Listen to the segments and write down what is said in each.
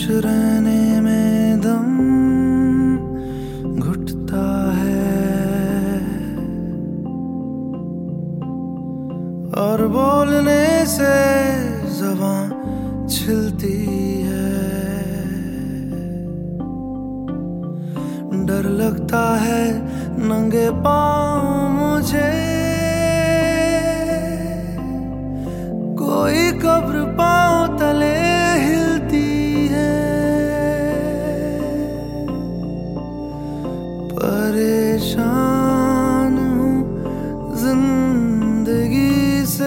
रहने में दम घुटता है और बोलने से ज़बान छिलती है। डर लगता है नंगे पाँव मुझे, कोई कब्र पाँव तले हिलती है। परेशान हूँ जिंदगी से,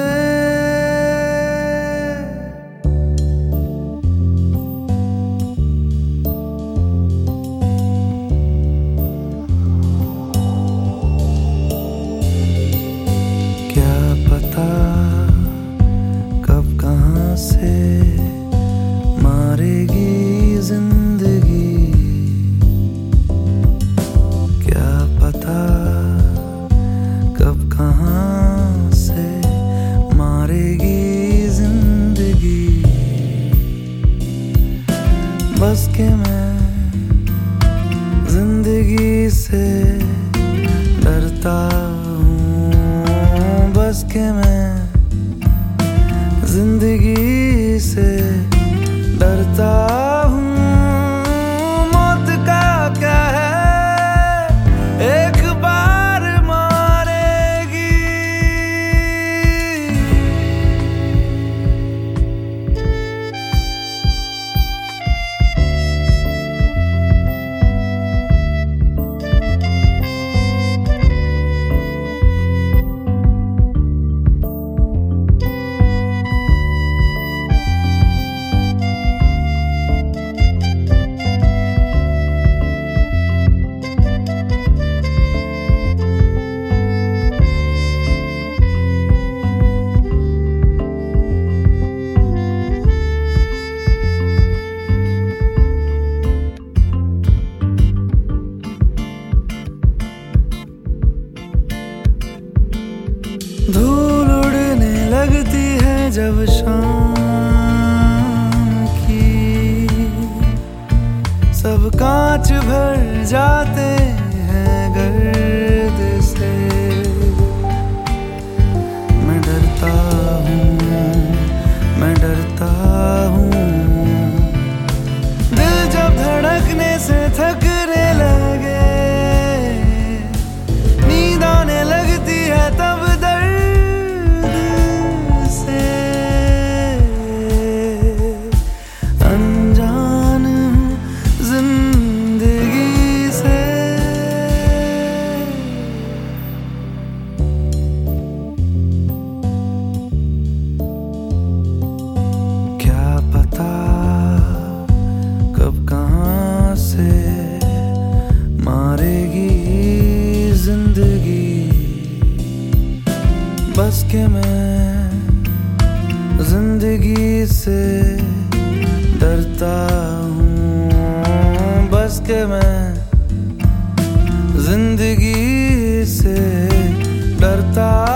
क्या पता कब कहाँ से मारेगी जिंदगी, क्या पता कब कहाँ से मारेगी जिंदगी। बस के मैं जिंदगी से डरता हूँ, बस के मैं जिंदगी से डरता हूँ। मौत का क्या है, एक बार मारेगी। धूल उड़ने लगती है जब शाम की, सब कांच भर जाते हैं गर्द से। मैं डरता हूँ, मैं डरता हूँ। दिल जब धड़कने से थकने लगे, नींद आने लगती है तब बस के मैं जिंदगी से डरता हूँ, बस के मैं जिंदगी से डरता